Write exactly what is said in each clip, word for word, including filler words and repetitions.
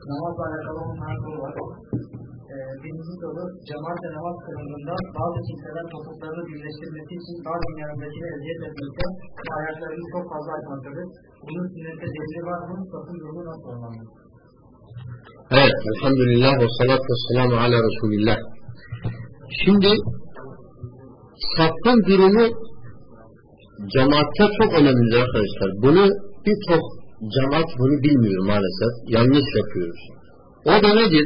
namazla alakalı olmayan soru var. Ee, birinci soru, cemaatle namaz kılındığında bazı kimseler topuklarını birleştirmesi için bazı yanındakine eziyet etmekte ve ayaklarını çok fazla açmaktadır. Bunun sünnette delili var mı? Sakın durumu nasıl olmalı? Evet, elhamdülillah ve salatu ve selamu ala Resulillah. Şimdi safın durumu cemaatte çok önemli arkadaşlar. Bunu birçok cemaat bunu bilmiyor maalesef. Yanlış yapıyoruz. O da nedir?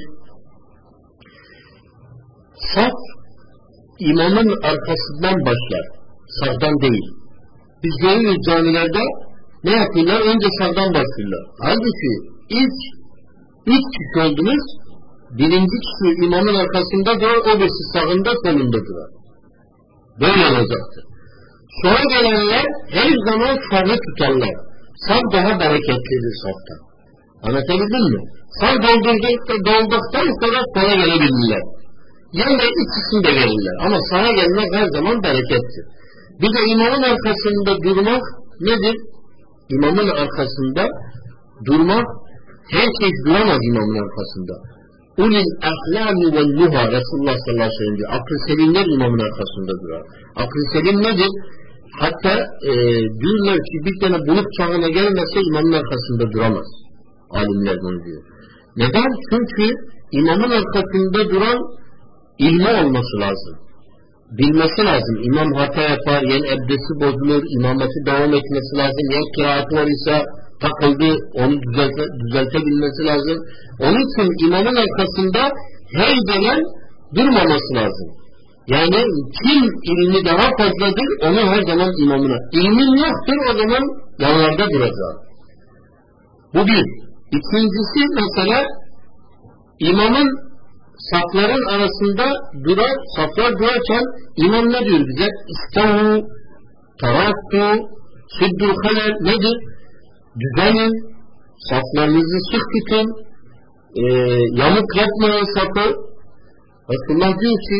Saf imamın arkasından başlar. Sağdan değil. Biz görüyoruz camilerde ne yapıyorlar? Önce sağdan başlıyorlar. Halbuki ilk ilk kişi oldunuz, birinci kişi imamın arkasında durar, o birisi sağında solunda durar. Böyle olacaktır. Sonra gelenler her zaman sağı tutarlar. Sağ daha bereketlidir saftan. Anlatabildim mi? Sağ dolduktan sonra sola gelebilirler. Yani ikisini de gelirler. Ama sağa gelmek her zaman berekettir. Bir de imamın arkasında durmak nedir? İmamın arkasında durmak, herkes duramaz imamın arkasında. Ulil ahlami vel nuha, Resulullah sallallahu aleyhi ve sellem diyor. Akıl selimler imamın arkasında durar. Akıl selim nedir? Hatta e, diyorlar ki bir tane bulut çağına gelmezse imamın arkasında duramaz. Alimler bunu diyor. Neden? Çünkü imamın arkasında duran ilmi olması lazım. Bilmesi lazım. İmam hata yapar, yani ebdesi bozulur, imameti devam etmesi lazım. Yani kıraat var ise takıldı, onu düzelte, düzeltebilmesi lazım. Onun için imamın arkasında her zaman durmaması lazım. Yani kim ilmi daha fazladır, onu her zaman imamına. İlmin yoktur, o zaman yanlarda duracak. Bu bir. İkincisi mesela imamın safların arasında durar, saflar durarken imam ne diyor bize? İstavu, taraktu, süddül halal nedir? Düzenin, saflarınızı sık tutun, e, yamuk yapmayın safı. Resulullah diyor ki,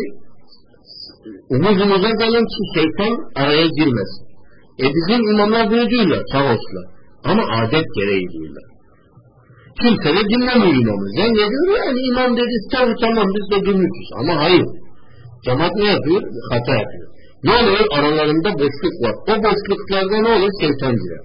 umuzunuza gelin ki şeytan araya girmesin. E bizim imamlar bunu diyorlar, sağ olsunlar. Ama adet gereği diyorlar. Kimse de dinlemiyor imamı. Zannediyor yani imam dedi, istavu tamam biz de dinliyoruz. Ama hayır. Cemaat ne yapıyor? Hata yapıyor. Ne oluyor? Aralarında boşluk var. O boşluklarda ne olur? Şeytan girer.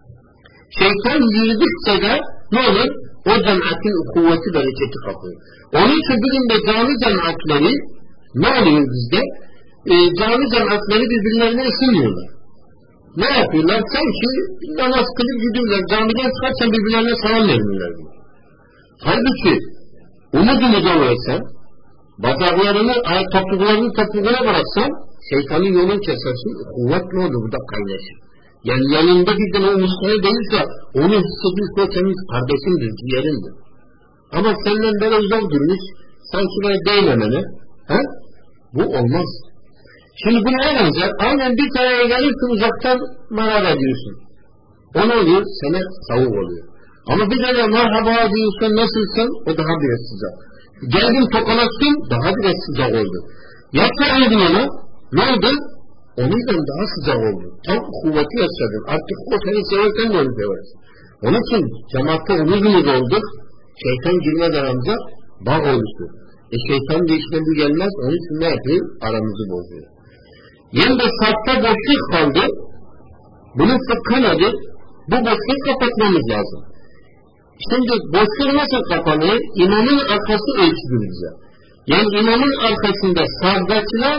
Şeytan girdikçe de ne olur? O cemaatin kuvveti bereketi kapıyor. Onun için bugün de cami cemaatleri ne oluyor bizde? E, cami cemaatleri birbirlerine ısınmıyorlar. Ne yapıyorlar? Sanki namaz kılıp gidiyorlar. Camiden çıkarsan birbirlerine selam vermiyorlar. Halbuki umudumuza versen, bacaklarını, topuklarını topuğuna bıraksan, şeytanın yolunu kesersin. Kuvvet ne olur? Bu da kaynaşır. Yani yanında bir tane o Müslüman değilse, onu hissediyorsa o senin kardeşindir, ciğerindir. Ama senden böyle uzak durmuş, sanki böyle değmemene, he? Bu olmaz. Şimdi bu ne olacak? Aynen bir tane gelirsin uzaktan merhaba diyorsun. O ne oluyor? Sana savuk oluyor. Ama bir tane merhaba diyorsun, nasılsın? O daha biraz sıcak. Geldin tokalaştın, daha biraz sıcak oldu. Yapsaydın ona, ne oldu? O yüzden daha sıcak oldu. Tam kuvveti yaşadın. Artık o seni seversen de onu seversin. Onun için cemaatte umuzumuz olduk. Şeytan girmez aramıza, bağ oluştu. E şeytan da işte bu gelmez, onun için ne yapıyor? Aramızı bozuyor. Yani de safta boşluk kaldı. Bunun fıkhı nedir? Bu boşluğu kapatmamız lazım. Şimdi boşluk nasıl kapanıyor? İmamın arkası ölçüdür bize. Yani imamın arkasında sağdakiler,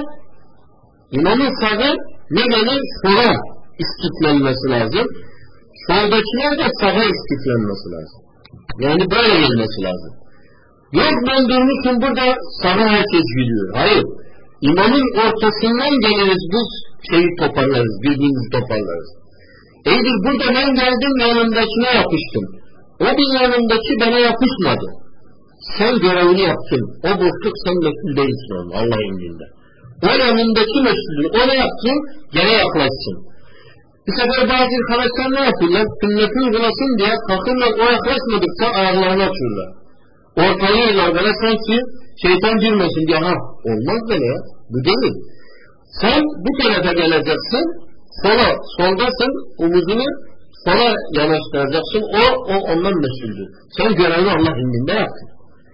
imamın sağı ne gelir? Sola istiklenmesi lazım. Soldakiler de sağa istiklenmesi lazım. Yani böyle gelmesi lazım. Yok ben durmuşum burada sağa herkes gidiyor. Hayır. İmamın ortasından geliriz biz şeyi toparlarız, birbirimizi toparlarız. Eydir burada ben geldim yanımdakine yapıştım. O bir yanımdaki bana yapışmadı. Sen görevini yaptın. O boşluk sen mesul değilsin onun Allah'ın indinde. O yanımdaki mesulü ona yaptın, gene yaklaşsın. Bir sefer bazı arkadaşlar ne yapıyorlar? Sünneti uygulasın diye kalkırlar, o yaklaşmadıkça ayarlarını açıyorlar. Ortalıyorlar böyle sanki şeytan girmesin diye. Ha olmaz böyle ya. Bu değil. Sen bu tarafa geleceksin. Sola, soldasın. Omuzunu sola yanaştıracaksın. O, o ondan mesuldür. Sen görevi Allah indinde yaptın.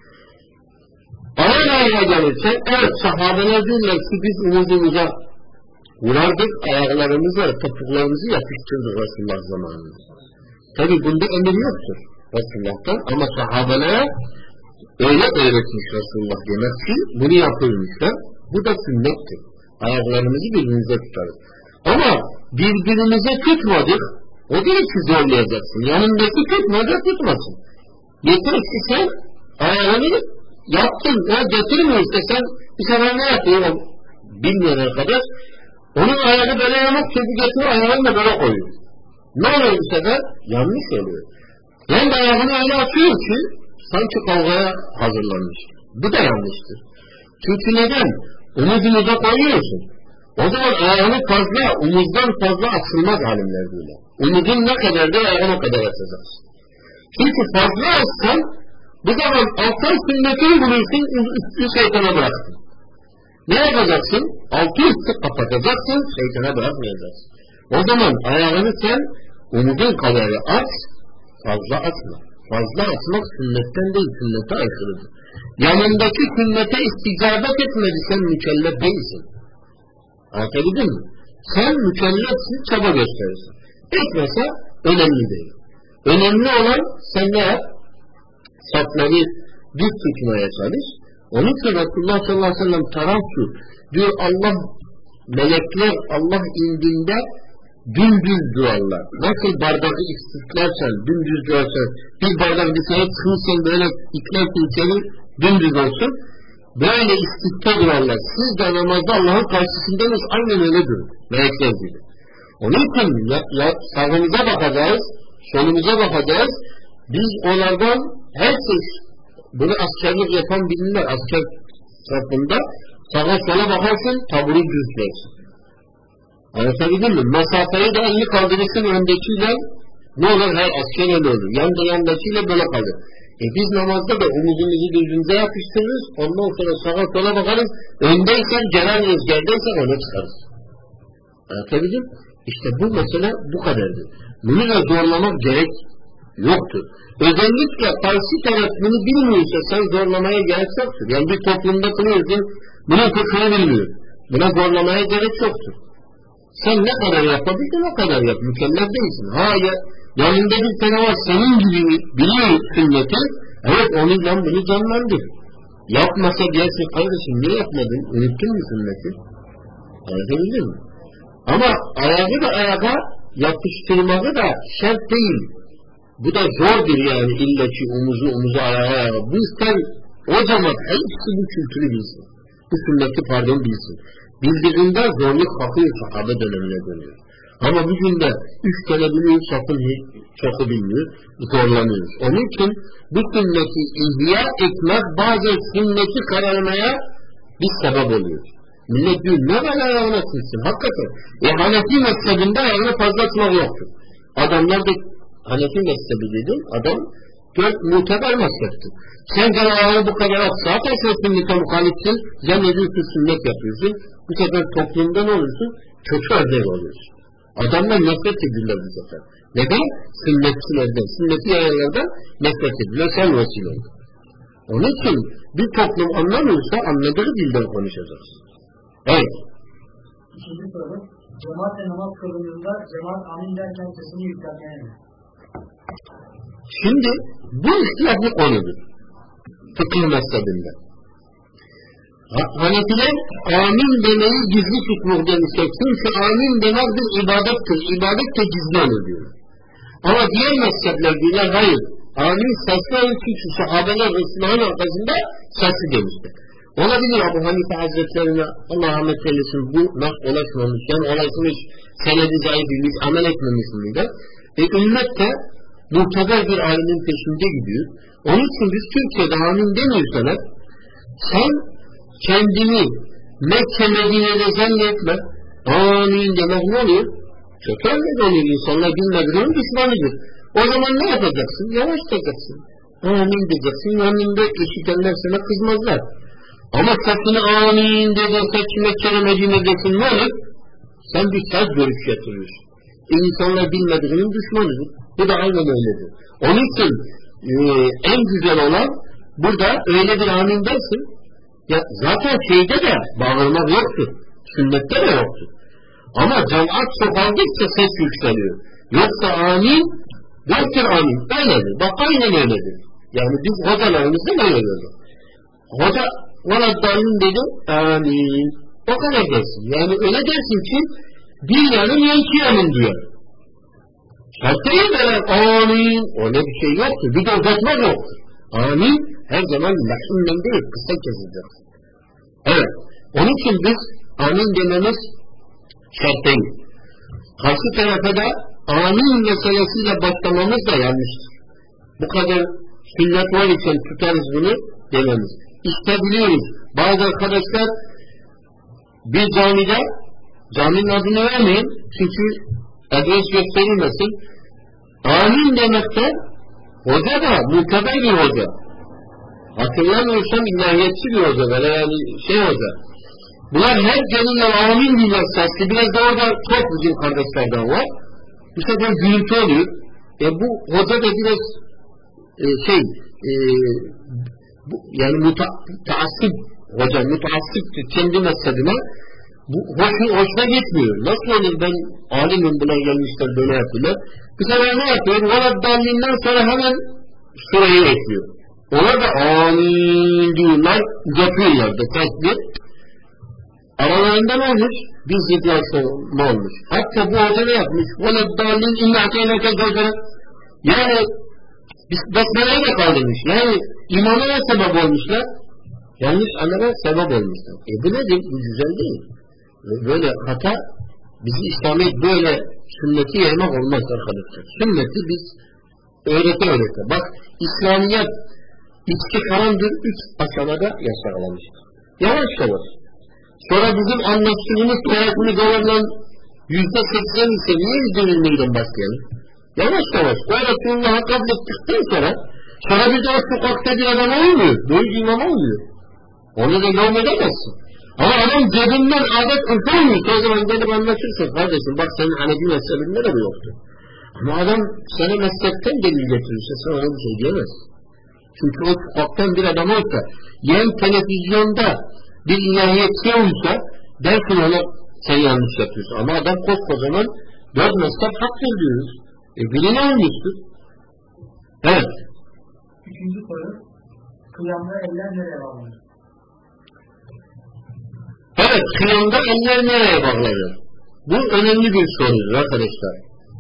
Ayağa ayağa gelirsen, evet sahabeler diyorlar ki biz umudumuza vurardık, ayaklarımızla topuklarımızı yapıştırdık Resulullah zamanında. Tabi bunda emir yoktur Resulullah'tan ama sahabelere öyle öğretmiş Resulullah demek ki bunu yapılmışlar. Bu da sünnettir. Ayaklarımızı birbirimize tutarız. Ama birbirimize tutmadık, o değil ki zorlayacaksın. Yanındaki tutmadı, tutmasın. Yeter ki sen ayağını yaptın, ya getirmiyorsa sen bir sefer ne yapıyor? Bilmeyen arkadaş, onun ayağı böyle yamak çünkü getiriyor, ayağını da böyle koyuyor. Ne oluyor bu sefer? Yanlış oluyor. Yani ayağını öyle atıyor ki, sanki kavgaya hazırlanmış. Bu da yanlıştır. Çünkü neden? Omuzunuza koyuyorsun. O zaman ayağını fazla, omuzdan fazla açılmaz alimler böyle. Omuzun ne kadar da ayağına kadar açacaksın. Çünkü fazla açsan, bu zaman alttan sünnetini bulursun, üstü şeytana bıraktın. Ne yapacaksın? Altı üstü kapatacaksın, şeytana bırakmayacaksın. O zaman ayağını sen omuzun kadarı aç, fazla açma. Fazla açmak sünnetten değil, sünnete aykırıdır. Yanındaki sünnete isticabet etmedi, sen mükellef değilsin. Anlatabildim mi? Sen mükellefsin, çaba gösterirsin. Etmese önemli değil. Önemli olan sen ne yap? Sapları düz tutmaya çalış. Onun için Resulullah sallallahu aleyhi ve sellem tarafçı diyor Allah, melekler Allah indinde dümdüz duvarlar. Nasıl bardağı istiklersen, dümdüz duvarsan, bir bardak dışarı çıkırsan böyle iklersin içeri dümdüz olsun. Böyle istikte duvarlar. Siz de namazda Allah'ın karşısındayız. Aynen öyle durun. Melekler gibi. Onun için ya, ya, sağımıza bakacağız, solumuza bakacağız. Biz onlardan her şey, bunu askerlik yapan bilinler, asker tarafında sağa sola bakarsın, taburu düzlersin. Anlatabildim mi? Mesafeyi de elli kaldırırsın öndekiyle, ne olur her asker öyle olur. Yanda yandakiyle böyle kalır. E biz namazda da omuzumuzu birbirimize yapıştırırız, ondan sonra sağa sola bakarız, öndeysen genel rüzgardaysa öne çıkarız. Anlatabildim? İşte bu mesele bu kadardır. Bunu da zorlamak gerek yoktur. Özellikle karşı taraf bunu bilmiyorsa sen zorlamaya gerek yoktur. Yani bir toplumda kılıyorsun, bunun fıkhını bilmiyor. Buna zorlamaya gerek yoktur. Sen ne kadar yapabilirsin o kadar yap. Mükellef değilsin. Hayır. Yanında bir tane var senin gibi biliyor sünneti. Evet onunla bunu canlandır. Yapmasa diyorsun kardeşim niye yapmadın? Unuttun mu sünneti? Anladın mı? Ama ayağı da ayağa yapıştırması da şart değil. Bu da zordur yani illa ki omuzu omuza ayağa ayağa. Bu sen o zaman hepsi bu kültürü bilsin. Bu sünneti pardon bilsin. Bildiğinde zorluk kalkıyor sahabe dönemine dönüyor. Ama bugün de üç tane biliyor sakın çoku bilmiyor. Zorlanıyoruz. Onun için bu sünneti ihya etmek bazen sünneti kararmaya bir sebep oluyor. Millet diyor ne var ayağına kılsın? Hakikaten. E Hanefi mezhebinde ayağına fazla atmak yoktur. Adamlar da Hanefi mezhebi dedim. Adam dört muteber mezheptir. Sen de ayağını bu kadar at. Zaten sen sünnete muhalifsin. Zannediyorsun sünnet yapıyorsun. Bu sefer toplumda ne olursun? Kötü örnek oluyorsun. Adamlar nefret edilirler bu sefer. Neden? Sünnetçilerden, sünneti yayanlardan nefret edilirler. Sen vesile oldun. Onun için bir toplum anlamıyorsa anladığı dilden konuşacağız. Evet. İkinci soru. Cemaatle namaz kılındığında cemaat amin derken sesini yükseltmeye mi? Şimdi bu ihtilaflı konudur. Fıkıh mezhebinde. Hanefiler amin demeyi gizli tutmak demişler. Çünkü amin demek bir ibadettir. İbadet de gizli olur diyor. Ama diğer mezhepler diyorlar hayır. Amin sesli olur çünkü sahabeler Resulullah'ın arkasında sesli demişler. Olabilir Ebu Hanife Hazretlerine Allah rahmet eylesin bu nasıl ulaşmamış. Yani ulaşmış senedi zayıf bilmiş, amel etmemiş miydi? Ve ümmet de muhteber bir alimin peşinde gidiyor. Onun için biz Türkiye'de amin demiyorsanız sen kendini Mekke Medine'de zannetme. Amin demek ne oluyor? Kötü örnek oluyor. İnsanlar bilmediğinin düşmanıdır. O zaman ne yapacaksın? Yavaş diyeceksin. Amin diyeceksin. Yanında işitenler sana kızmazlar. Ama sesini amin diyeceksin. Mekke Medine'desin ne olur? Sen bir ters görüş getiriyorsun. insanlar bilmediğinin düşmanıdır. Bu da aynen öyledir. Onun için e, en güzel olan burada öyle bir amin dersin. Ya zaten şeyde de bağırmak yoktur. Sünnette de yoktur. Ama cemaat çoğaldıkça ses yükseliyor. Yoksa amin yoktur amin. Öyledir. Bak aynen öyledir. Yani biz hocalarımızda ne öyledir? Hoca valla dalim dedi amin. O kadar dersin. Yani öyle dersin ki bir yanım yanki yanım diyor. Şartları böyle amin. Öyle bir şey yoktur. Bir de uzatmak yoktur. Amin her zaman lahinden değil. Kısa kesilir. Evet. Onun için biz amin dememiz şart değil. Karşı tarafa da amin meselesiyle başlamamız da yanlıştır. Bu kadar sünnet var için tutarız bunu dememiz. İşte biliyoruz. Bazı arkadaşlar bir camide caminin adını vermeyin çünkü adres gösterilmesin. Amin demekte hoca da muteber bir hoca. Hatırlamıyorsam illahiyetçi bir hoca böyle yani şey hoca. Bunlar her gelirler amin diyorlar sesli. Biraz da orada çok bizim kardeşlerden var. Bu sefer gürültü oluyor. E bu hoca da biraz e, şey e, bu, yani mutaassip hoca, mutaassip kendi mezhebine bu hoşuna, hoşuna gitmiyor. Nasıl olur ben alimim buna gelmişler böyle yapıyorlar. Bu sefer ne yapıyor? Valla dallinden sonra hemen surayı ekliyor. Onlar da amin diyorlar, uzatıyorlar da tekli. Aralarında ne olmuş? Bir ziddiasma olmuş. Hatta bu hoca ne yapmış? Valla dalin innâkeyne kezâkere. Yani besmeleyi de kaldırmış. Yani imana da sebep olmuşlar. Yanlış anlamaya sebep olmuşlar. E bu nedir? Bu güzel değil. Böyle hata bizi İslamiyet böyle sünneti yaymak olmaz arkadaşlar. Sünneti biz öğrete öğrete. Bak İslamiyet içki haramdır. Üç aşamada yasaklamıştır. Yavaş yavaş. Sonra bizim anlaştığımız hayatımız olanlar yüzde seksen ise niye yüzde yirmiden başlayalım? Yavaş yavaş. O Resulullah'a kabul ettikten sonra sonra bir de o sokakta bir adam olmuyor. Böyle imam olmuyor. Onu da yol edemezsin. Ama adam cebinden adet kurtarmıyor. O zaman gelip anlaşırsın. Kardeşim bak senin Hanefi mezhebinde de bu yoktu. Ama adam sana mezhepten delil getirirse sen ona bir şey diyemezsin. Çünkü o sokaktan bir adam olsa yani televizyonda bir ilahiyetçi olsa dersin ona sen yanlış yapıyorsun. Ama adam koskocaman dört mezhep hak diyoruz. E biri ne olmuştur? Evet. Üçüncü soru. Kıyamda eller nereye bağlanır? Evet, kıyamda eller nereye bağlanır? Bu önemli bir sorudur arkadaşlar.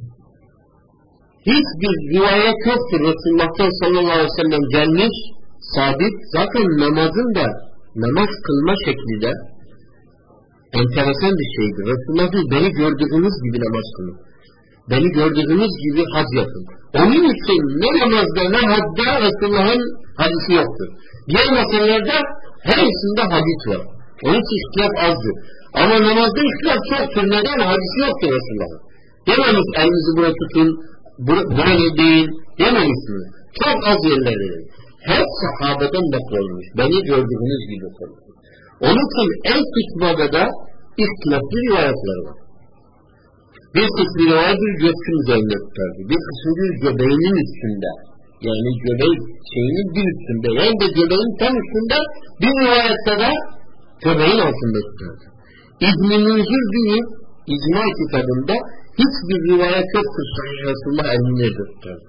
Hiçbir rivayet yoktur Resulullah sallallahu aleyhi ve sellem gelmiş, sabit. Zaten namazın da namaz kılma şekli de enteresan bir şeydir. Resulullah diyor, beni gördüğünüz gibi namaz kılın. Beni gördüğünüz gibi hac yapın. Onun için ne namazda ne hacda Resulullah'ın hadisi yoktur. Diğer meselelerde her ikisinde hadis var. Onun için ihtilaf azdır. Ama namazda ihtilaf çoktur. Neden? Hadisi yoktur Resulullah'ın. Dememiş elinizi buraya tutun, böyle değil. Dememişsiniz. Çok az yerlerde. Her sahabeden naklolmuş. Beni gördüğünüz gibi kılın. Onun için en kısmada da ihtilaflı rivayetler var. Bir kısmı rivayetler göğsün üzerinde tutardı. Bir kısmı göbeğinin üstünde. Yani göbeğin şeyinin bir üstünde. Yani de göbeğin tam üstünde bir rivayette de göbeğin altında tutardı. İbn-i Münzir diyor, icma kitabında hiçbir rivayet yoktur. Sahih Resulullah elini tutardı.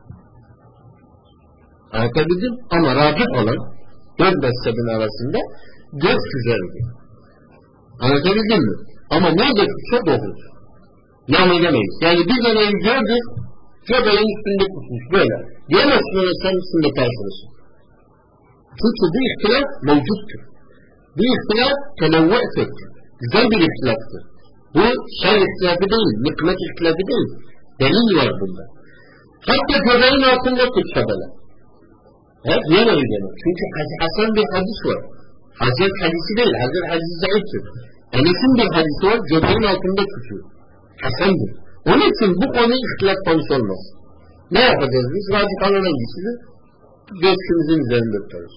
Anlatabildim ama racih olan dört mezhebin arasında göz güzeldi. Anlatabildim mi? Ama nerede çok olur. Yan edemeyiz. Yani bir dönem gördük, göbeğin üstünde tutmuş böyle. Diyemezsin öyle sen üstünde karşılasın. Çünkü bu ihtilaf mevcuttur. Bu ihtilaf tenevve'tir. Güzel bir ihtilaftır. Bu şer ihtilafı değil, nikmet ihtilafı değil. Delil var bunda. Hatta göbeğin altında tutsa böyle. Hep yan edemeyiz. Çünkü Hasan bir hadis var. Hazret hadisi değil, Hazret hadisi zayıftır. Enes'in bir hadisi var, göbeğin altında tutuyor. Hasandır. Onun için bu konu ihtilaf konusu olmaz. Ne yapacağız biz? Radikalın hangisini? Göğsümüzün üzerinde tutarız.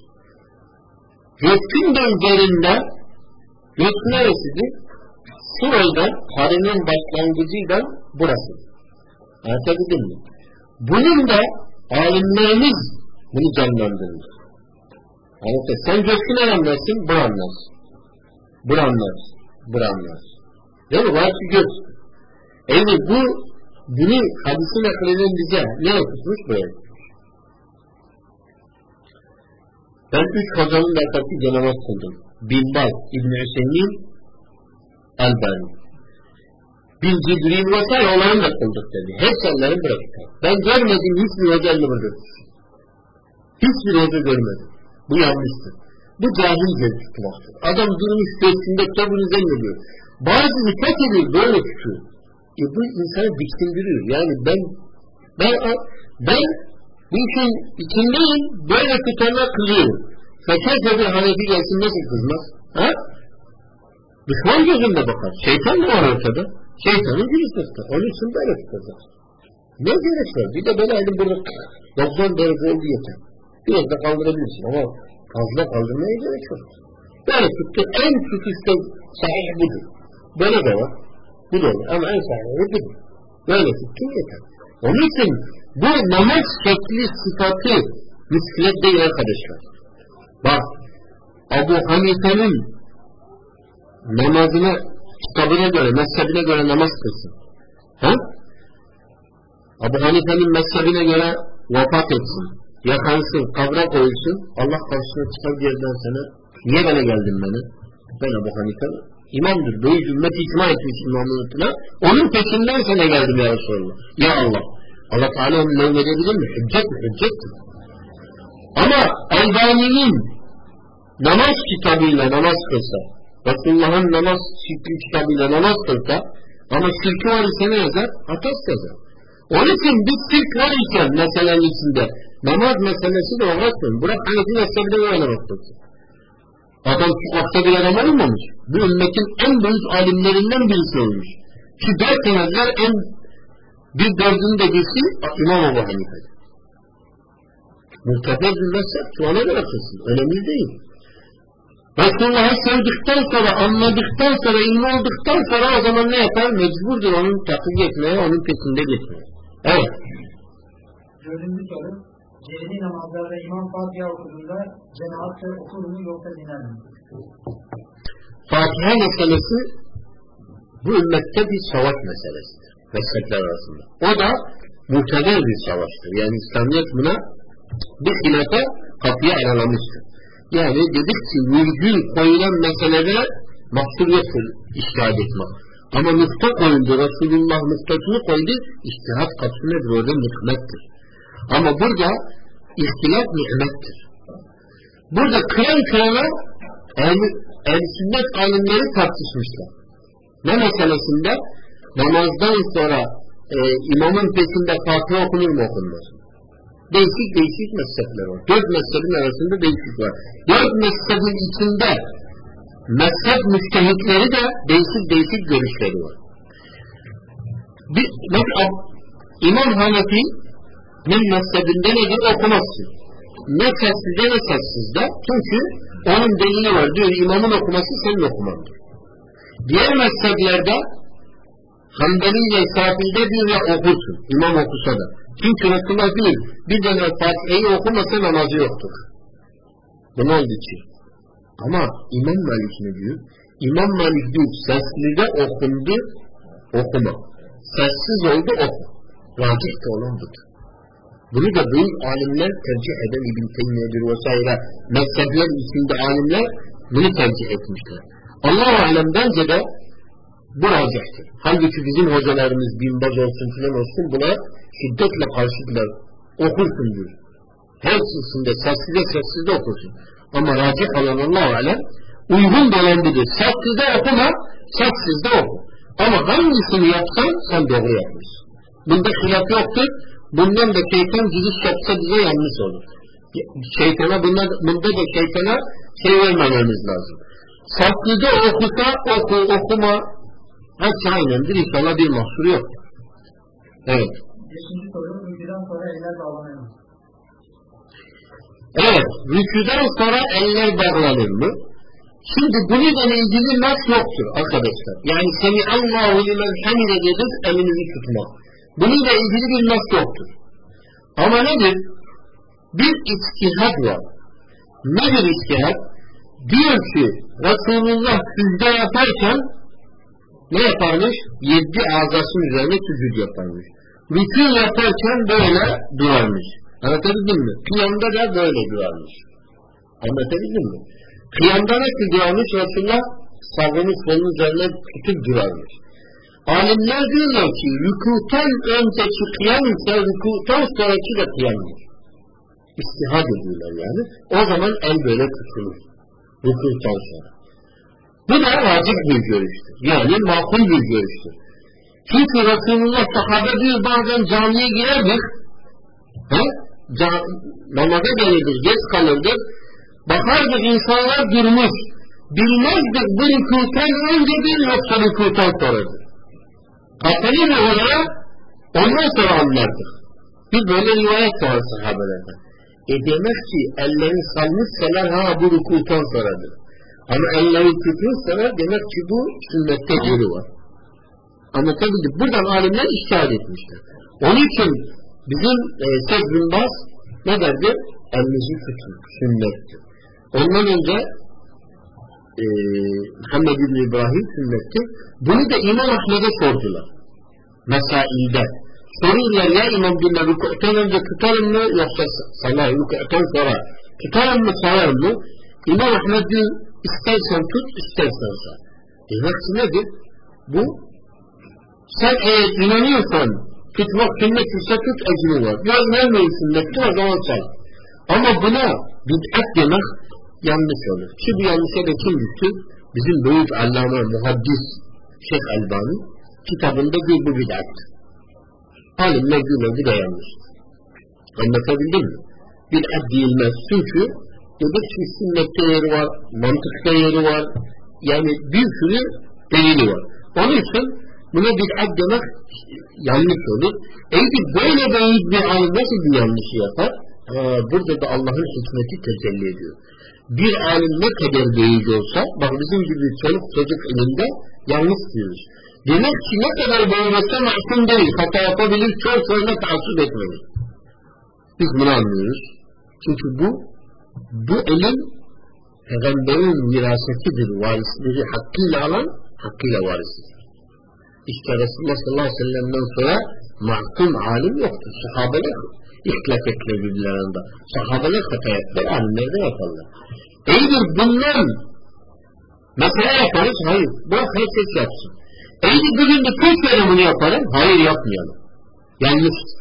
Göğsün de üzerinde göğsün neresidir? Şurayla, karının başlangıcıyla burası. Anlatabildim mi? Bunun da alimlerimiz bunu canlandırmış. Anlatayım. Sen coşkular anlarsın, bu anlarsın. Bu anlarsın, bu anlarsın. Değil mi? Var ki göz. Evet, bu bunu hadisi nakleden bize ne okutmuş böyle? Ben üç hocanın arkasında namaz kıldım. Bin Baz, İbn-i Hüseyin, Albani. Bin Cibril vesaire onların da kıldık dedi. Hepsi onların bıraktık. Ben görmedim hiçbir hoca elini bıraktık. Hiçbir hoca görmedim. Bu yanlıştır. Bu cahilce tutmaktır. Adam durmuş göğsünde kitabını zannediyor. Bazı dikkat ediyor böyle tutuyor. E bu insanı diksindiriyor. Yani ben ben ben bu işin içindeyim, böyle tutanlar kızıyorum. Fakat bir Hanefi gelsin nasıl kızmaz? Ha? Düşman gözünde bakar. Şeytan da var ortada. Şeytanın gülü tutar. Onun için böyle tutacak. Ne gerek var? Bir de böyle elim burada doksan derece oldu yeter. Biraz da kaldırabilirsin ama fazla kaldırmaya gerek yok. Böyle tuttu. En tutuşta sahih budur. Böyle de var. Bu da olur. Ama en sahihi budur. Böyle tuttu yeter. Onun için bu namaz şekli sıfatı müskület değil arkadaşlar. Bak Ebu Hanife'nin namazına kitabına göre, mezhebine göre namaz kılsın. Ha? Ebu Hanife'nin mezhebine göre vefat etsin. Yakansın, kabra koyulsun. Allah karşısına çıkar bir yerden sana niye bana geldin bana? Ben Ebu Hanife imamdır. Böyük ümmet icma etmiş imamlıkla. Onun peşinden sana geldim ya Resulallah. Ya Allah. Allah Teala onu mevmedebilir mi? Hüccet mi? Hüccettir. Ama Albani'nin namaz kitabıyla namaz kılsa, Resulullah'ın namaz şirki kitabıyla namaz kılsa, ama şirki var ise ne yazar? Atas yazar. Onun için bir şirk var ise meselenin içinde, namaz meselesi de uğraşmıyor. Bırak Hanefi mezhebine göre namaz kılsın. Adam sokakta bir adam olmamış. Bu ümmetin en büyük alimlerinden birisi olmuş. Şu dört senediler en bir dördünde birisi İmam Ebu Hanife. Muhtefaz bir mezhep şu ana göre kılsın. Önemli değil. Resulullah'ı sevdikten sonra, anladıktan sonra, ilmi olduktan sonra o zaman ne yapar? Mecburdur onun takip etmeye, onun peşinde geçmeye. Evet. Dördüncü soru. Cehri namazlarda İmam Fatiha okuduğunda cemaatle okur mu yoksa dinler mi? Fatiha meselesi bu ümmette bir savaş meselesidir. Mezhepler arasında. O da muhtedel bir savaştır. Yani İslamiyet buna bir hilafe kapıyı aralamıştır. Yani dedik ki virgül koyulan meselede mahsur yoktur iştihad etmek. Ama nokta koyuldu. Resulullah noktasını koydu. İştihat kapısı nedir? Orada nikmettir. Ama burada ihtilaf nimettir. Burada kıran kırana ehl-i sünnet alimleri tartışmışlar. Ne meselesinde? Namazdan sonra e, imamın peşinde Fatiha okunur mu okunmaz? Değişik değişik mezhepler var. Dört mezhebin arasında değişik var. Dört mezhebin içinde mezhep müstehitleri de değişik değişik görüşleri var. Bir, mesela İmam Hanefi'nin mezhebinde nedir? Okumazsın. Ne sessizde ne sessizde. Çünkü onun delili var. Diyor imamın okuması senin okumandır. Diğer mezheplerde Hanbeli ile Şafii'de diyor ya okursun. İmam okusa da. Çünkü Resulullah diyor bir tane Fatiha'yı okumasa namazı yoktur. Bu ne oldu ki? Ama İmam Malik ne diyor? İmam Malik diyor sesli'de okundu okuma. Sessiz oldu oku. Racih de olan budur. Bunu da büyük alimler tercih eden İbn Teymiye'dir vesaire mezhepler içinde alimler bunu tercih etmişler. Allah-u Alem bence de bu racihtir. Halbuki bizim hocalarımız binbaz olsun filan olsun buna şiddetle karşıdılar. Okursun diyor. Her sesinde sessizde sessizde okursun. Ama racih olan Allah-u Alem uygun olan budur. Sessizde okuma, sessizde oku. Ama hangisini yapsan sen doğru yapmışsın. Bunda hilaf yoktur. Bundan da şeytan giriş yapsa bize yanlış olur. Şeytana bunda, bunda da şeytana şey vermememiz lazım. Sessizde okusa oku, okuma hepsi aynendir. İnşallah bir mahsuru yok. Evet. Beşinci soru. Rüküden sonra eller bağlanır mı? Evet. Rüküden sonra eller bağlanır mı? Şimdi bununla ilgili nas yoktur arkadaşlar. Yani Semi'allahu limen hamide dedik elinizi tutmak. Bununla ilgili bir nas yoktur. Ama nedir? Bir içtihat var. Nedir içtihat? Diyor ki Resulullah sücde yaparken ne yaparmış? Yedi azasının üzerine sücud yaparmış. Rükû yaparken böyle durarmış. Anlatabildim mi? Kıyamda da böyle durarmış. Anlatabildim mi? Kıyamda nasıl durarmış? Resulullah sağını solun üzerine tutup durarmış. Alimler diyorlar ki rükûtan önceki kıyam ise rükûtan sonraki de kıyamdır. İstihad ediyorlar yani. O zaman el böyle tutulur. Rükûtan sonra. Bu da vacip bir görüştür. Yani makul bir görüştür. Çünkü Resulullah sahabe diyor bazen camiye girerdik. He? Cam, namaza gelirdik, geç kalırdık. Bakardık insanlar durmuş. Bilmezdik bu rükûtan önce bir yoksa rükûtan sonradır. Katali mi oraya? Ondan sonra anlardık. Bir böyle rivayet var sahabelerden. E demek ki elleri salmışsalar ha bu rükûtan sonradır. Ama elleri tutmuşsalar demek ki bu sünnette yeri var. Anlatabildik. Buradan alimler iştihad etmişler. Onun için bizim e, Seyyid bin Baz ne derdi? Elinizi tutun. Sünnettir. Ondan önce e, Muhammed bin İbrahim sünnettir. Bunu da İmam Ahmed'e sordular. Mesailde. Soruyorlar ya İmam Dinle rükûten önce tutalım mı yoksa sana rükûten sonra tutalım mı sayalım mı? İmam Ahmed diyor istersen tut istersen say. Demek ki nedir? Bu sen eğer inanıyorsan tutmak sünnet ise tut ecri var. Ya inanmıyorsun sünnettir o zaman say. Ama buna bid'at demek yanlış olur. Ki bu yanlışa da kim düştü? Bizim büyük allama muhaddis Şeyh Albani kitabında bir bu bid'attır. Alimler diyorlar bu da yanlış. Anlatabildim mi? Bid'at değilmez. Çünkü dedik ki sünnette yeri var, mantıkta yeri var. Yani bir sürü delili var. Onun için buna bid'at demek yanlış olur. Eğer böyle büyük bir alim nasıl bir yanlışı yapar? Aa, burada da Allah'ın hikmeti tecelli ediyor. Bir alim ne kadar büyük olsa, bak bizim gibi çoluk çocuk elinde yanlış diyoruz. Demek ki ne kadar büyümese mahkum değil, hata yapabilir, çok sonra tasvip etmeli. Biz bunu anlıyoruz. Çünkü bu, bu ilim Peygamberin virasetidir, varisleri hakkıyla alan, hakkıyla varisidir. İşte Resulullah sallallahu aleyhi ve sellem'den sonra mahkum alim yoktur. Sahabeler ihtilaf ettiler birbirlerinde. Sahabeler hata yaptılar, alimler de yaparlar. Eğer bundan mesela yaparız, hayır. Bırak herkes yapsın. Eğer bugün de Türkiye'de bunu yaparım, hayır yapmayalım. Yanlıştır.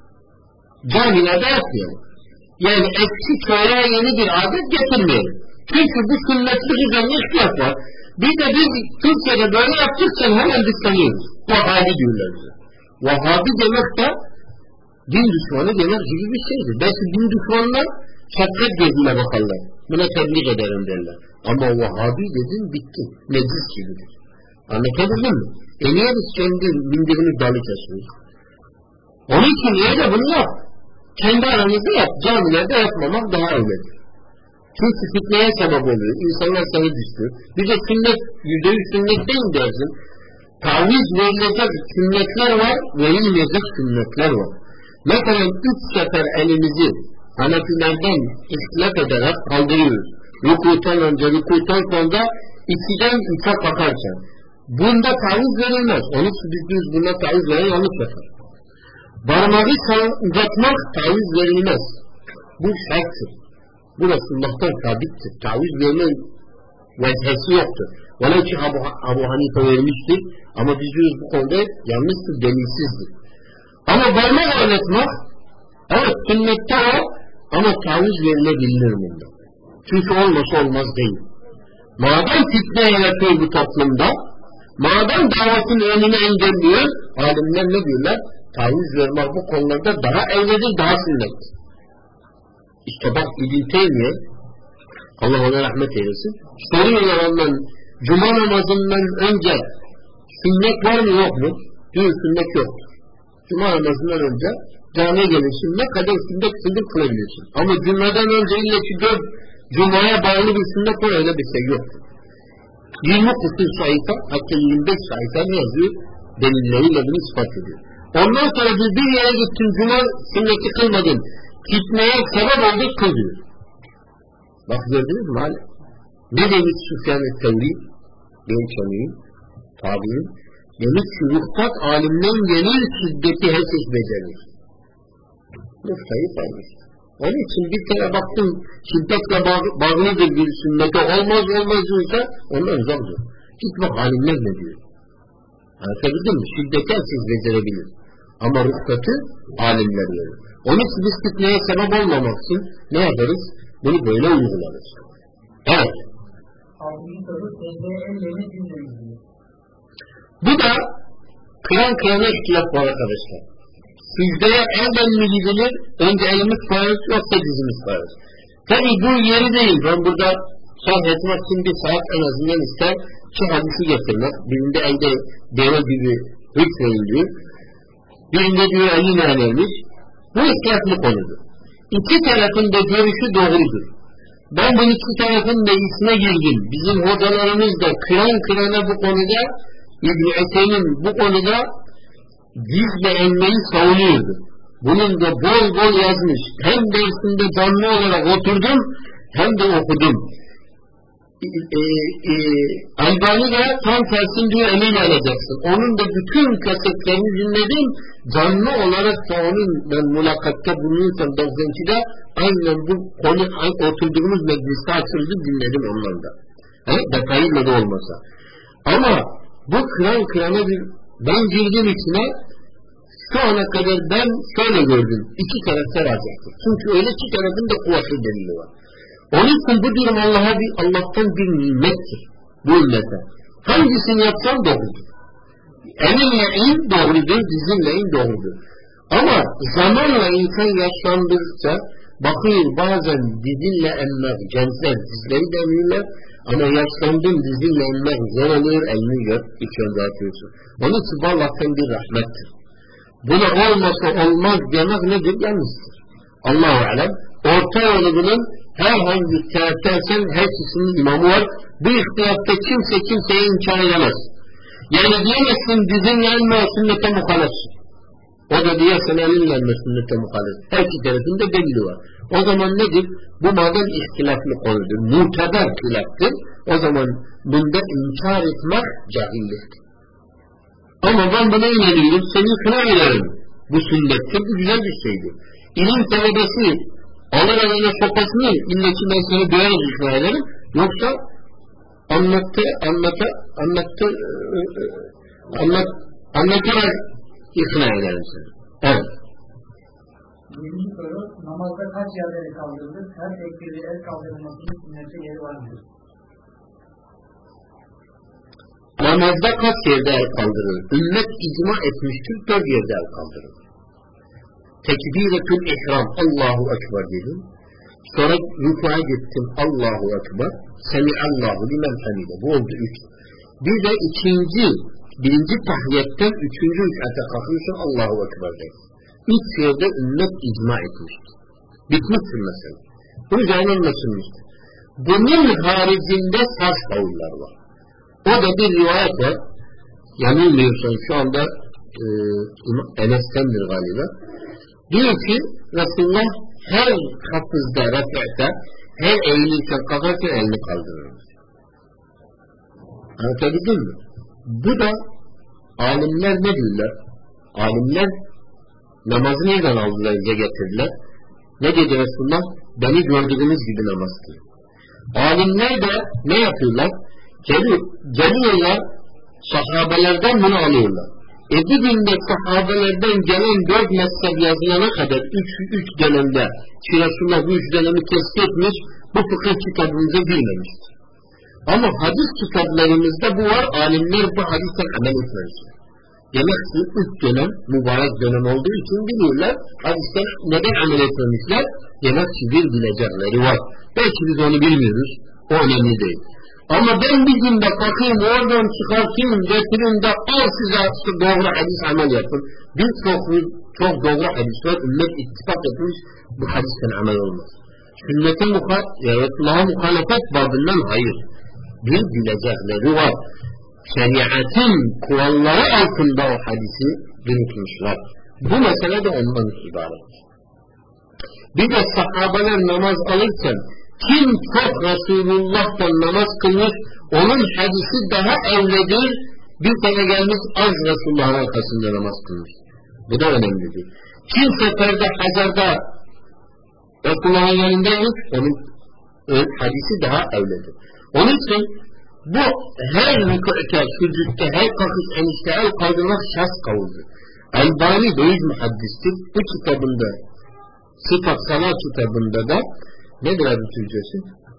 Camilerde yapmayalım. Yani eski köye yeni bir adet getirmeyelim. Çünkü bu sünnetli üzerine ihtilaf var. Bir de biz Türkiye'de böyle yaptıkça hemen dışlanıyoruz. Vahabi diyorlar bize. Vahabi demek de din düşmanı demek gibi bir şeydir. Belki din düşmanlar şefkat gözüne bakarlar. Buna tebliğ ederim derler. Ama Vahabi dedin bitti. Necis gibidir. Anlatabildim mi? E niye biz kendi bindiğimiz dalı kesiyoruz? Onun için niye de bunu yap? Kendi aranızda yap. Camilerde yapmamak daha öyledir. Çünkü fitneye sebep oluyor. İnsanlar sana düştü. Bir de sünnet, yüzde yüz sünnet değil dersin. Taviz verilecek sünnetler var, verilmeyecek sünnetler var. Mesela üç sefer elimizi Hanefilerden ihtilaf ederek kaldırıyoruz. Rükutan önce, rükutan sonra ikiden üçe bakarken. Bunda taviz verilmez. Onun için biz buna taviz veren yanlış yapar. Parmağı uzatmak taviz verilmez. Bu şarttır. Bu Resulullah'tan sabittir. Taviz verme vecihesi yoktur. Velev ki Abu, Abu Hanife vermiştir. Ama biz diyoruz bu konuda yanlıştır, delilsizdir. Ama parmak oynatmak evet sünnette o ama taviz verilebilir bunda. Çünkü olmasa olmaz değil. Madem fitne yaratıyor bu toplumda, madem davetin önünü engelliyor, alimler ne diyorlar? Taviz vermek bu konularda daha evlidir, daha sünnettir. İşte bak İbn Teymiye, Allah ona rahmet eylesin, soruyorlar ondan, Cuma namazından önce sünnet var mı yok mu? Diyor sünnet yoktur. Cuma namazından önce camiye gelirsin, ne kadar sünnet sünnet kılabilirsin. Ama Cuma'dan önce ille ki gör, Cuma'ya bağlı bir sünnet var, öyle bir şey yok. yirmi kusur sayfa, hatta yirmi beş sayfa ne yazıyor? Delilleriyle bunu ispat ediyor. Ondan sonra bir, bir yere gittin, cuma sünneti kılmadın, fitneye sebep olduk kıl diyor. Bak gördünüz mü hala? Ne demiş Süfyan-ı Tevri? Ben çanıyım, tabi'im. Demiş ki ruhsat alimden gelir, şiddeti herkes becerir. Noktayı koymuş. Onun için bir kere baktım şiddetle bağlıdır bir sünnete, olmaz olmaz diyorsa ondan uzak dur. Git bak alimler ne diyor. Anlatabildim mi? Şiddeti herkes becerebilir. Ama ruhsatı alimler verir. Onun için biz fitneye sebep olmamak için ne yaparız? Bunu böyle uygularız. Evet. Bu da kıran kırana ihtilaf var arkadaşlar. Secdeye elden mi gidilir? Önce elimiz koyarız yoksa dizimiz koyarız. Tabi bu yeri değil. Ben burada şerh etmek için bir saat en azından ister şu hadisi getirmek. Birinde elde deve gibi hükmediliyor. Birinde diyor eli neredeymiş. Bu ihtilaflı konudur. İki tarafın da görüşü doğrudur. Ben bu iki tarafın da isme girdim. Bizim hocalarımız da kıran kırana bu konuda İbn-i Ese'nin bu konuda dizle elmeyi savunuyordu. Bunun da bol bol yazmış. Hem dersinde canlı olarak oturdum hem de okudum. E, e, e, Albani de tam tersini diyor eliyle alacaksın. Onun da bütün kasetlerini dinledim. Canlı olarak da onun ben mülakatta bulunursam doksan ikide aynen bu konu oturduğumuz mecliste açıldı dinledim ondan da. Evet, detayıyla da olmasa. Ama bu kıran kırana bir ben girdim içine şu ana kadar ben şöyle gördüm. İki karakter alacaktır. Çünkü öyle iki tarafın da kuvvetli delili var. Onun için bu durum Allah'a bir, Allah'tan bir nimettir. Bu ümmete. Hangisini yapsan doğrudur. Elinle in doğrudur, dizinle in doğrudur. Ama zamanla insan yaşlandıkça bakıyor bazen dizinle emmek, gençler dizleri de emiyorlar. Ama yaşlandığın dizinle emmek zor oluyor, elini gör, içen dağıtıyorsun. Onun için bu Allah'tan bir rahmettir. Buna olmasa olmaz demek nedir? Yanlıştır. Allah-u Alem, orta yolu bunun herhangi taraftarsan herkesinin imamı var. Bu ihtilafta kimse kimseye inkar edemez. Yani diyemezsin dizinle elme o sünnete muhalefsin. O da diyersen elinle elme sünnete muhalefsin. Her iki tarafında belli var. O zaman nedir? Bu madem ihtilaflı konudur. Muteber ihtilaftır. O zaman bunda inkar etmek cahilliktir. Ama ben buna inanıyorum. Seni kına ederim. Bu sünnettir. Bu güzel bir şeydir. İlim talebesi alır alana sopasını illeki ben seni duyarız ikna ederim. Yoksa anlattı, anlattı, anlattı, anlat, anlatarak ikna ederim seni. Evet. Birinci soru, namazda kaç yerde el kaldırılır? Her tekbirde el kaldırılmasının sünneti yeri var mıdır? Namazda kaç yerde el kaldırılır? Ümmet icma etmiştir, dört yerde el kaldırılır. Tekbiretül ihram, Allahu Ekber dedim. Sonra rükûa gittim, Allahu Ekber. Semi'allahu limen hamide. Bu oldu üç. Bir de ikinci, birinci tahiyyetten üçüncü rükûata kalkıyorsun, Allahu Ekber dedim. Üç yerde ümmet icma etmiştir. Bitmiştir mesela. Bu yüzden anlaşılmıştır. Bunun haricinde saz kavullar var. O da bir rivayet var. Yanılmıyorsan şu anda e, Enes'tendir galiba. Diyor ki Resulullah her hafızda, rafiyata, her eğilirken kalkarken elini kaldırır. Anlatabildim mi? Bu da alimler ne diyorlar? Alimler namazı nereden aldılar, bize getirdiler? Ne dedi Resulullah? Beni gördüğünüz gibi namaz kılın. Alimler de ne yapıyorlar? Geliyor, geliyorlar, sahabelerden bunu alıyorlar. E bugünde sahabelerden gelen dört mezhep yazılana kadar üç, üç dönemde ki Resulullah bu üç dönemi tespit etmiş, bu fıkıh kitabımıza bilmemiştir. Ama hadis kitaplarımızda bu var, alimler bu hadisten amel etmemişler. Demek ki üç dönem, mübarek dönem olduğu için biliyorlar, hadisten neden amel etmemişler? Demek ki bir bilecekleri var. Belki biz onu bilmiyoruz, o önemli değil. Ama ben bir günde kalkayım, oradan çıkartayım, getireyim de al size doğru hadis amel yapın. Bir çok, çok doğru hadis var, ümmet ittifak etmiş, bu hadisten amel olmaz. Sünnete Resulullah'a muhalefet babından hayır. Bir bilecekleri var. Şeriatın kuralları altında o hadisi unutmuşlar. Bu mesele de ondan ibaret. Bir de sahabeler namaz alırken kim çok Resulullah'tan namaz kılmış onun hadisi daha evledir. Bir tane gelmiş az Resulullah'ın arkasında namaz kılmış. Bu da önemlidir. Kim seferde hazarda Resulullah'ın yanındaymış onun hadisi daha evledir. Onun için bu her rükûte, sücütte, her kalkış, enişte, el kaldırmak şahs kavuldur. Albani Beyiz muhaddistir. Bu kitabında Sıfat Salat kitabında da nedir abi Türkçesi?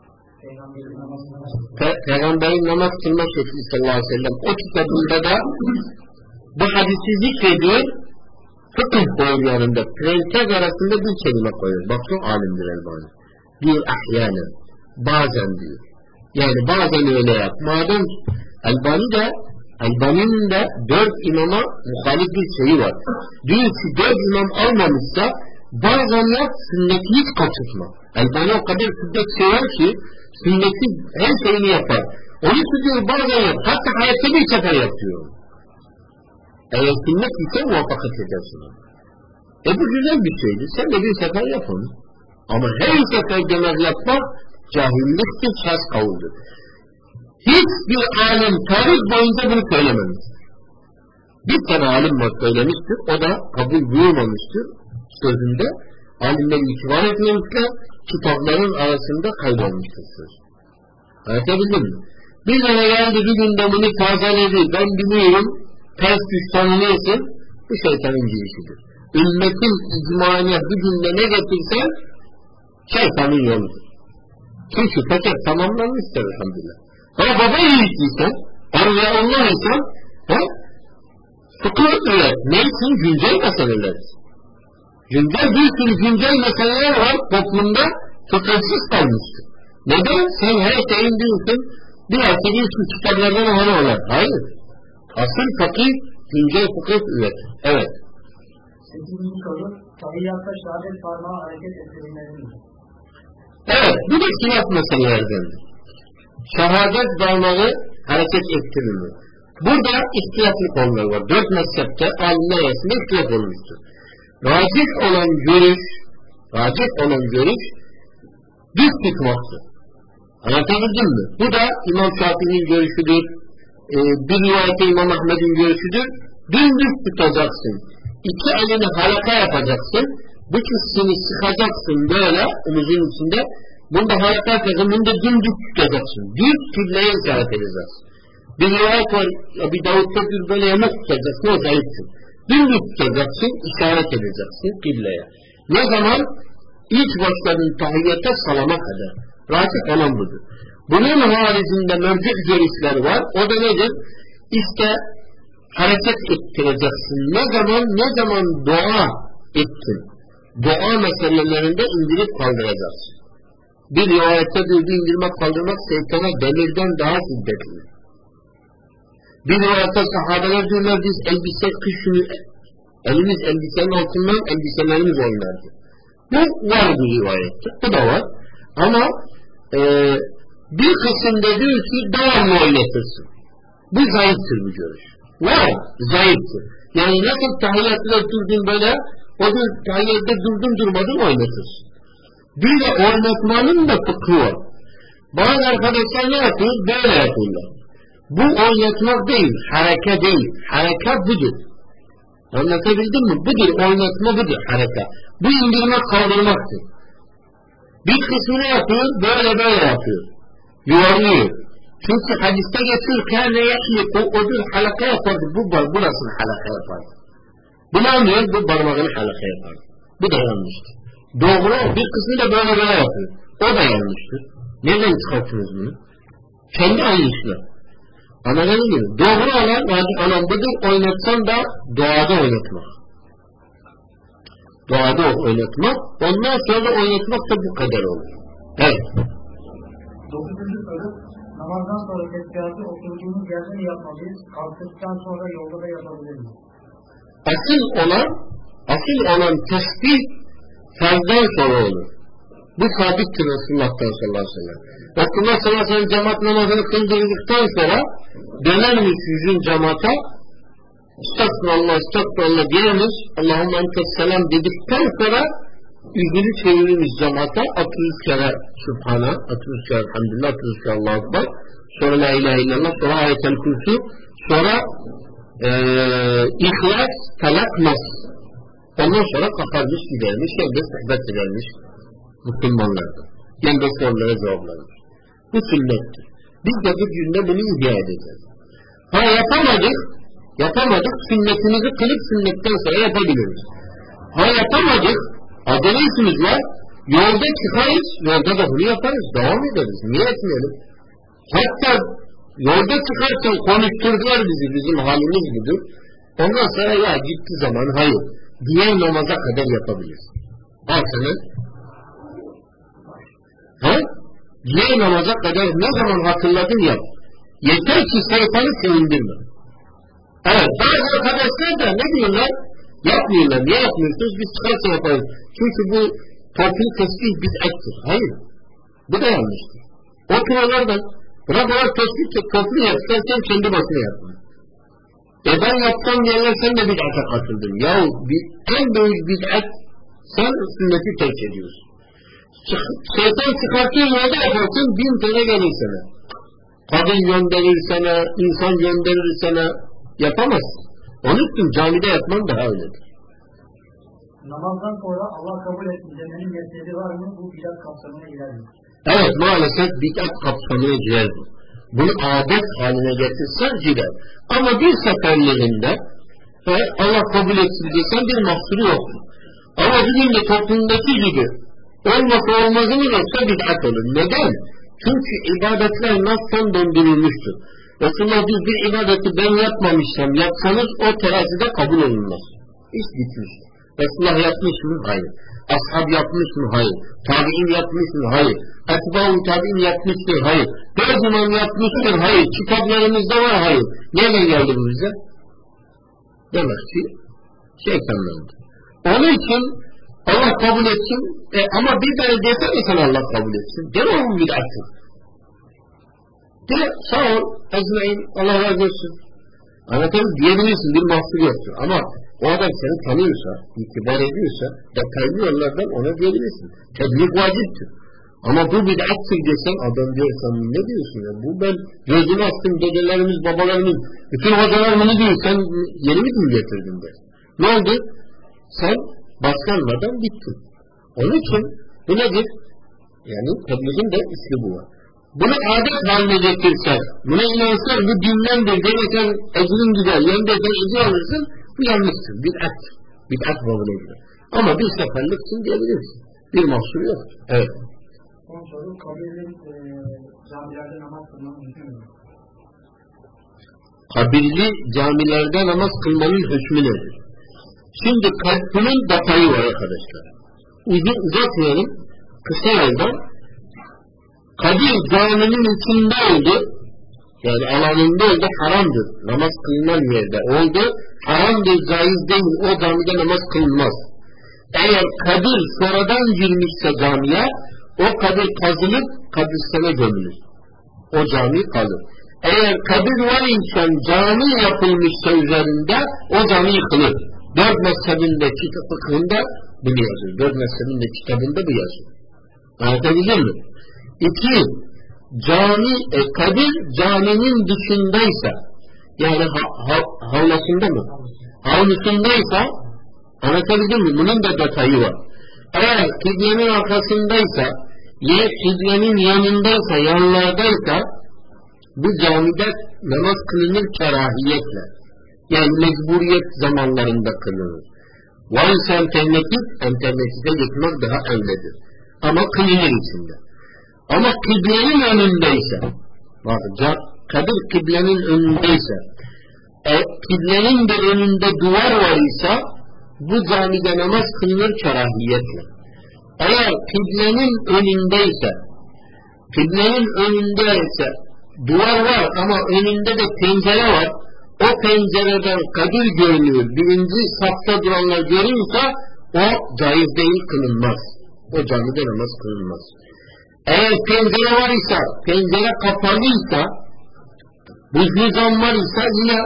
Pe- Peygamberin namaz kılma şekli sallallahu aleyhi ve sellem o kitabında da bu hadisi zikrediyor. Fıkıh koyuyor yanında. Prentez arasında bir kelime koyuyor. Bak çok alimdir Albani. Diyor ahyanen. Bazen diyor. Yani bazen öyle yap. Madem Albani de Albani'nin de dört imama muhalif bir şeyi var. Diyor ki dört imam almamışsa bazen yap sünneti hiç kaçırtma. Albani o kadar sünnet sever ki sünneti her şeyini yapar. Onu diyor bazen yap. Hatta hayatta bir sefer yapıyor. Eğer sünnet ise muvaffakat edersin. E bu güzel bir şeydir. Sen de bir sefer yap onu. Ama her sefer genel yapmak cahilliktir, şahs kavuldur. Hiçbir alim tarih boyunca bunu söylememiş. Bir tane alim var söylemiştir. O da kabul buyurmamıştır. Sözünde alimler itibar etmemişler. Kitapların arasında kaybolmuştur söz. Anlatabildim mi? Bir tane geldi bir gündemini tazeledi. Ben biliyorum ters düş tanınıyorsun. Bu şeytanın girişidir. Ümmetin icmağına bir günde ne getirsen şeytanın yoludur. Çünkü paket tamamlanmıştır elhamdülillah. Ama baba yiğitliysen, araya Allah insan, fıkıh üret. Ne için? Güncel meseleler. Güncel bir sürü güncel meseleler var toplumda fıkıhsız kalmıştır. Neden? Sen her şeyin diyorsun, bir hafta bir sürü kitaplardan ona olan. Hayır. Asıl fakir güncel fıkıh üretir. Evet. sekizinci soru, tahiyyatta şehadet parmağı hareket ettirilmelidir. Evet, bu da silaf meselelerdendir. Şehadet parmağı hareket ettirilir. Burada ihtilaflı konular var. Dört mezhepte alimler arasında ihtilaf olmuştur. Racih olan görüş, racih olan görüş düz tutmaktır. Anlatabildim mi? Bu da İmam Şafii'nin görüşüdür. Ee, bir rivayette İmam Ahmed'in görüşüdür. Dümdüz tutacaksın. İki elini halaka yapacaksın. Bu kısmını sıkacaksın böyle omuzun içinde. Bunda halaka yapacaksın. Bunda dümdüz tutacaksın. Düz kıbleye işaret edeceksin. Bir rivayet var. Bir Davut'ta bir böyle yamuk tutacaksın. O zayıftır. Dümdüz tutacaksın. İşaret edeceksin kıbleye. Ne zaman? İlk başladığın tahiyyata salama kadar. Rahat olan budur. Bunun haricinde mevcut görüşler var. O da nedir? İşte hareket ettireceksin. Ne zaman ne zaman dua ettin. Dua meselelerinde indirip kaldıracaksın. Bir rivayette bir indirmek kaldırmak şeytana demirden daha şiddetli. Bir rivayette sahabeler diyorlar biz elbise kışını elimiz elbisenin altından elbiselerimiz oynardı. Bu var bir rivayette. Bu da var. Ama e, bir kısımda diyor ki devamlı oynatırsın. Bu zayıftır bu görüş. Var, zayıftır. Yani nasıl tahiyyatta durdun böyle, o da tahiyyatta durdun durmadın oynatırsın. Bir de oynatmanın da fıkhı var. Bazı arkadaşlar ne yapıyor? Böyle yapıyorlar. Bu oynatmak değil, hareket değil. Hareket budur. Anlatabildim mi? Budur, oynatma budur, hareket. Bu indirmek kaldırmaktır. Bir kısmını yapıyor, böyle böyle yapıyor. Yuvarlıyor. Çünkü hadiste geçiyor, kâne yakliku, odur halaka yapardı. Bu burasını halaka yapardı. Bu ne anlıyor? Bu parmağını halaka yapardı. Bu da yanlıştır. Doğru, bir kısmı da böyle böyle yapıyor. O da yanlıştır. Nereden çıkarttınız bunu? Kendi yanlışlar. Anladın mı? Doğru olan, vacip olan budur, oynatsan da doğada oynatmak. Doğada oynatmak, ondan sonra oynatmak da bu kadar olur. Evet. dokuzuncu soru, namazdan sonra tesbihatı oturduğumuz yerde mi yapmalıyız? Kalktıktan sonra yolda da yapabilir miyiz? Asıl olan, asıl olan tesbih farzdan sonra olur. Bu sabittir Resulullah'tan sallallahu aleyhi ve sellem. Resulullah sallallahu aleyhi ve sellem cemaat namazını kıldırdıktan sonra dönermiş yüzün cemaata Estağfurullah, estağfurullah diyemiz. Allahümme entes selam dedikten sonra yüzünü çeviririz cemaate. altı yüz kere Sübhana, altı yüz kere Elhamdülillah, altı yüz kere Allahu Ekber. Sonra La ilahe illallah, sonra Ayet-el Kürsi, sonra ee, İhlas, Felak, Nas. Ondan sonra kafarmış gidermiş, hem de sohbet edermiş Müslümanlardan. Hem de sorulara cevaplarmış. Bu sünnettir. Biz de bu günde bunu ihya edeceğiz. Ha yapamadık, yapamadık, sünnetimizi kılıp sünnetten sonra yapabiliriz. Ha yapamadık, acelesimiz var, yolda çıkarız, yolda da bunu yaparız, devam ederiz. Niye etmeyelim? Hatta yolda çıkarken konuşturdular bizi, bizim halimiz budur. Ondan sonra ya gitti zaman, hayır. Diğer namaza kadar yapabiliriz. Al sana. Ha? Diğer namaza kadar ne zaman hatırladın yap. Yeter ki sayfanı sevindirme. Evet, bazı arkadaşlar da ne diyorlar? Yapmıyorlar. Niye yapmıyorsunuz? Biz çıkarsa yaparız. Çünkü bu toplu tesbih bid'attir. Hayır. Bu da yanlıştır. O kıralardan bırak olarak tesbih toplu yapsan sen kendi başına yapma. E ben yapsam diyenler sen de bid'ata katıldın. Yahu en büyük bid'at sen sünneti terk ediyorsun. Şeytan çıkartıyor yolda yaparsın bin tane gelir sana. Kadın gönderir sana, insan gönderir sana. Yapamazsın. Onun için camide yapman daha öyledir. Namazdan sonra Allah kabul etsin demenin mesnedi var mı? Bu bid'at kapsamına girer mi? Evet, maalesef bid'at kapsamına girer mi? Bunu adet haline getirsen girer. Ama bir seferlerinde Allah kabul etsin desen bir mahsuru yoktur. Ama bugün de toplumdaki gibi olmasa olmazını yoksa bid'at olur. Neden? Çünkü ibadetler nasıl döndürülmüştür. Resulullah biz bir ibadeti ben yapmamışsam yapsanız o terazide kabul olunmaz. İş bitmiş. Resulullah yapmış mı? Hayır. Ashab yapmış mı? Hayır. Tabi'in yapmış mı? Hayır. Etbâ-u tabi'in yapmıştır? Hayır. Dört imam yapmıştır? Hayır. Kitaplarımızda var? Hayır. Nereden geldi bu bize? Demek ki şeytanlandı. Onun için Allah kabul etsin e, ama bir tane desene sen Allah kabul etsin. Deme o bid'attır. De sağ ol, ecmaîn, Allah razı olsun. Anlatayım diyebilirsin, bir mahsur yoktur. Ama o adam seni tanıyorsa, itibar ediyorsa, detaylı yollardan ona diyebilirsin. Tebliğ vaciptir. Ama bu bid'attır desen, adam diyor sen ne diyorsun ya? Bu ben gözümü astım, dedelerimiz, babalarımız, bütün hocalar bunu diyor, sen yeni mi din getirdin der. Ne oldu? Sen başlanmadan bittin. Onun için bu nedir? Yani tebliğin de üslubu var. Bunu adet haline getirsen, buna inansan bu dinlendir, demesen ecrin güzel, yendesen ecri alırsın, bu yanlıştır, bid'at. Bid'at babına gider. Ama bir seferlik için diyebilirsin. Bir mahsuru yok. Evet. Son soru, kabirli e, camilerde namaz kılmanın hükmü mü? Kabirli camilerde namaz kılmanın hükmü nedir? Şimdi bunun detayı var arkadaşlar. Uzun uzatmayalım, kısa yoldan. Kabir caminin içinde oldu, yani alanında oldu, haramdır. Namaz kılınan yerde oldu, haramdır, caiz değil, o camide namaz kılınmaz. Eğer kabir sonradan girmişse camiye, o kabir kazılıp kabristana gömülür. O cami kalır. Eğer kabir var insan cami yapılmışsa üzerinde, o cami yıkılır. Dört mezhebinde, kitap fıkhında bunu yazıyor. Dört mezhebinde, kitabında bu yazıyor. Anlatabildim mi? İki, cami, e, kabir caminin dışındaysa, yani ha, ha, havlasında mı? Havlusundaysa, anlatabildim mi? Bunun da detayı var. Eğer kiblenin arkasındaysa, ya kiblenin yanındaysa, yanlardaysa, bu camide namaz kılınır kerahiyetle. Yani mecburiyet zamanlarında kılınır. Varsa alternatif, alternatife gitmek daha öyledir. Ama kılınır içinde. Ama kiblenin önündeyse, bak, kabir kiblenin önündeyse, e, kiblenin de önünde duvar var ise, bu camide namaz kılınır kerahiyetle. Eğer kiblenin önündeyse, kiblenin önündeyse, duvar var ama önünde de pencere var, o pencereden kabir görünüyor, birinci safta duranlar görünürse, o caiz değil, kılınmaz. O camide namaz kılınmaz. Eğer pencere var ise, pencere kapalıysa, buzlu cam var ise yine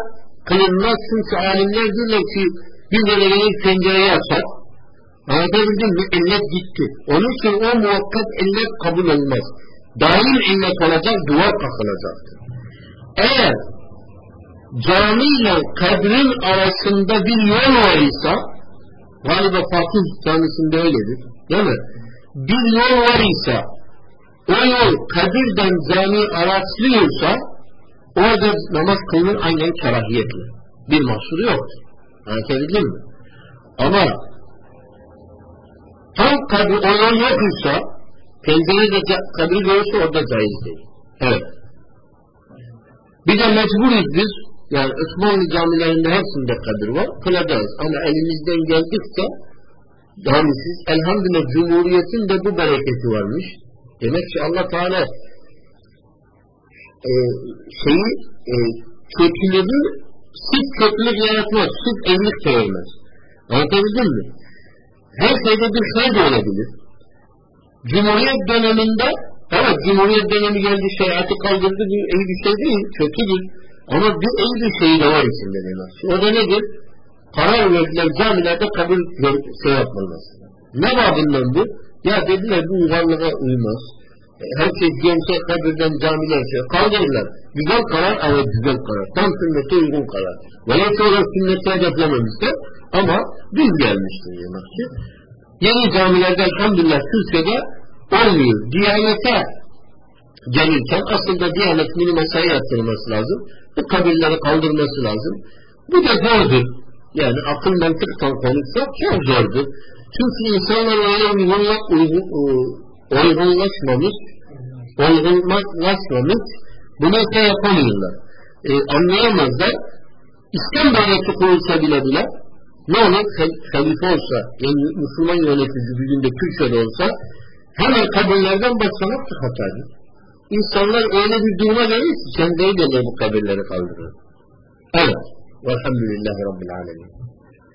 kılınmaz. Çünkü alimler diyorlar ki bir velegeyi pencereye açar. Anlatabildim mi? İllet gitti. Onun için o muhakkak illet kabul olmaz. Daim illet olacak, duvar kakılacaktır. Eğer cami ile kabrin arasında bir yol var ise, galiba Fatih Camisi'nde öyledir, değil mi? Bir yol var ise, o yol kabirden cami araçlıyorsa, orada namaz kılınır aynen kerahiyetle. Bir mahsuru yoktur. Anlatabildim mi? Ama tam kabir o yol yoksa, pencerede kabri görürse orada caiz değil. Evet. Bir de mecburuz biz, yani Osmanlı camilerinde hepsinde kabir var, kılacağız. Ama elimizden geldikçe, yani siz elhamdülillah Cumhuriyet'in de bu bereketi varmış. Demek ki Allah Teala e, şeyi e, kötülüğü sırf kötülük yaratmaz, sırf evlilik sevmez. Anlatabildim mi? Her şeyde bir şey de olabilir. Cumhuriyet döneminde, evet Cumhuriyet dönemi geldi, şeriatı kaldırdı, bu iyi bir şey değil, kötüdür. Ama bir iyi bir şey de var içinde demek. O da nedir? Karar verdiler camilerde kabul şey yapılmaz. Ne babından bu? Ya dediler bu uygarlığa uymaz. Herkes gelse kabirden camilerse kaldırırlar. Güzel karar, evet güzel karar. Tam sünnete uygun karar. Veya sonra sünnete hedeflememişler ama düz gelmiştir demek ki. Yeni camilerde elhamdülillah Türkiye'de olmuyor. Diyanete gelirken aslında Diyanet mini masaya yatırılması lazım. Bu kabirleri kaldırması lazım. Bu da zordur. Yani akıl mantıktan konuşsak çok zordur. Çünkü insanlar öyle uygunlaşmamış, uygunlaşmamış, buna şey yapamıyorlar. E, anlayamazlar. İslam devleti kurulsa bile bile, ne olur? Halife olsa, yani Müslüman yönetici bir günde Türkiye'de olsa, hemen kabirlerden başlamak da hatadır. İnsanlar öyle bir duruma gelir ki, kendileri de bu kabirleri kaldırır. Evet. Velhamdülillahi Rabbil Alemin.